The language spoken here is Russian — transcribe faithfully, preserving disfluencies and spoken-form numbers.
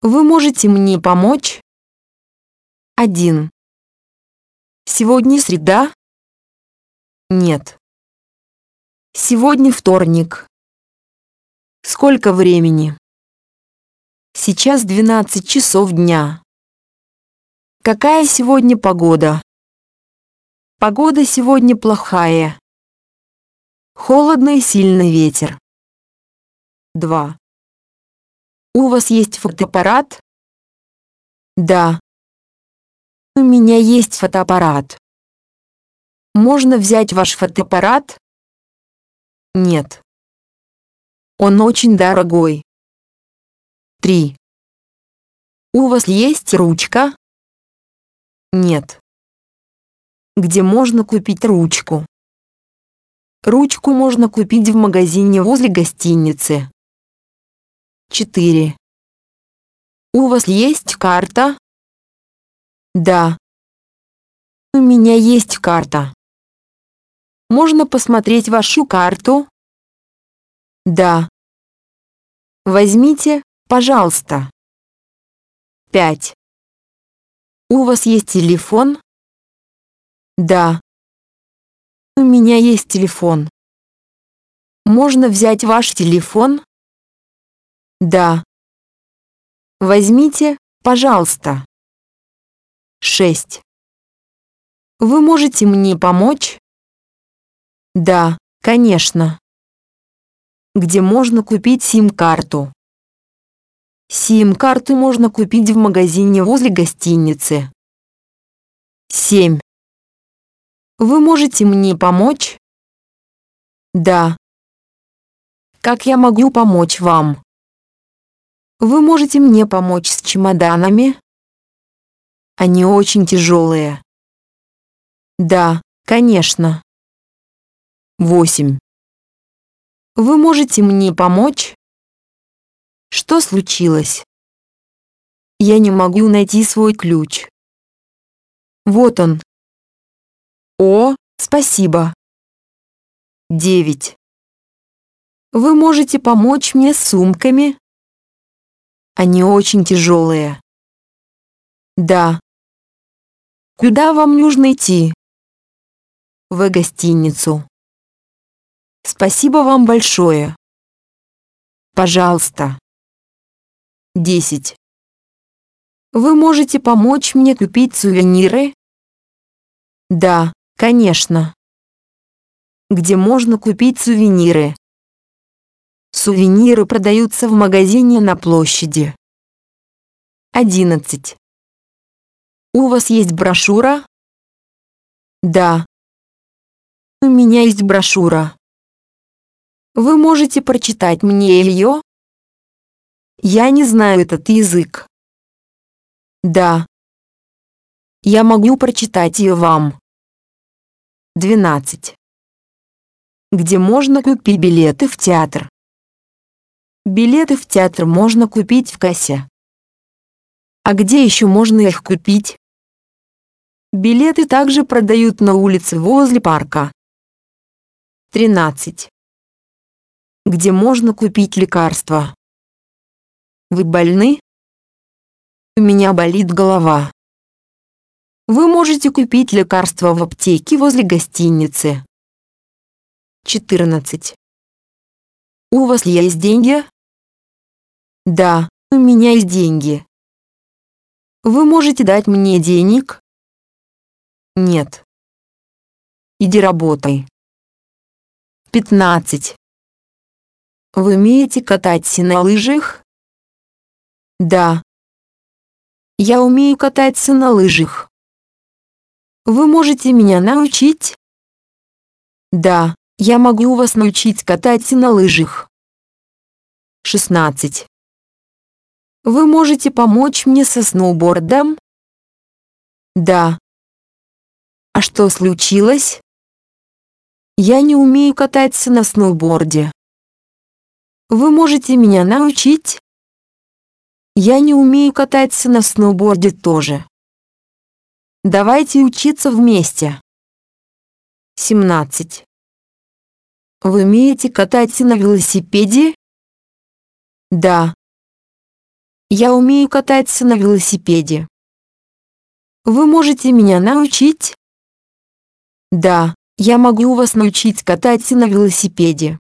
Вы можете мне помочь? один. Сегодня среда? Нет. Сегодня вторник. Сколько времени? Сейчас двенадцать часов дня. Какая сегодня погода? Погода сегодня плохая. Холодно и сильный ветер. два. У вас есть фотоаппарат? Да. У меня есть фотоаппарат. Можно взять ваш фотоаппарат? Нет. Он очень дорогой. три. У вас есть ручка? Нет. Где можно купить ручку? Ручку можно купить в магазине возле гостиницы. четыре. У вас есть карта? Да. У меня есть карта. Можно посмотреть вашу карту? Да. Возьмите, пожалуйста. пять. У вас есть телефон? Да. У меня есть телефон. Можно взять ваш телефон? Да. Возьмите, пожалуйста. шесть. Вы можете мне помочь? Да, конечно. Где можно купить сим-карту? Сим-карту можно купить в магазине возле гостиницы. семь. Вы можете мне помочь? Да. Как я могу помочь вам? Вы можете мне помочь с чемоданами? Они очень тяжелые. Да, конечно. восемь. Вы можете мне помочь? Что случилось? Я не могу найти свой ключ. Вот он. О, спасибо. девять. Вы можете помочь мне с сумками? Они очень тяжелые. Да. Куда вам нужно идти? В гостиницу. Спасибо вам большое. Пожалуйста. десять. Вы можете помочь мне купить сувениры? Да, конечно. Где можно купить сувениры? Сувениры продаются в магазине на площади. одиннадцать. У вас есть брошюра? Да. У меня есть брошюра. Вы можете прочитать мне ее? Я не знаю этот язык. Да. Я могу прочитать ее вам. двенадцать. Где можно купить билеты в театр? Билеты в театр можно купить в кассе. А где еще можно их купить? Билеты также продают на улице возле парка. тринадцать. Где можно купить лекарства? Вы больны? У меня болит голова. Вы можете купить лекарства в аптеке возле гостиницы. четырнадцать. У вас есть деньги? Да, у меня есть деньги. Вы можете дать мне денег? Нет. Иди работай. пятнадцать. Вы умеете кататься на лыжах? Да. Я умею кататься на лыжах. Вы можете меня научить? Да, я могу вас научить кататься на лыжах. шестнадцать. Вы можете помочь мне со сноубордом? Да. А что случилось? Я не умею кататься на сноуборде. Вы можете меня научить? Я не умею кататься на сноуборде тоже. Давайте учиться вместе. семнадцать. Вы умеете кататься на велосипеде? Да. Я умею кататься на велосипеде. Вы можете меня научить? Да, я могу вас научить кататься на велосипеде.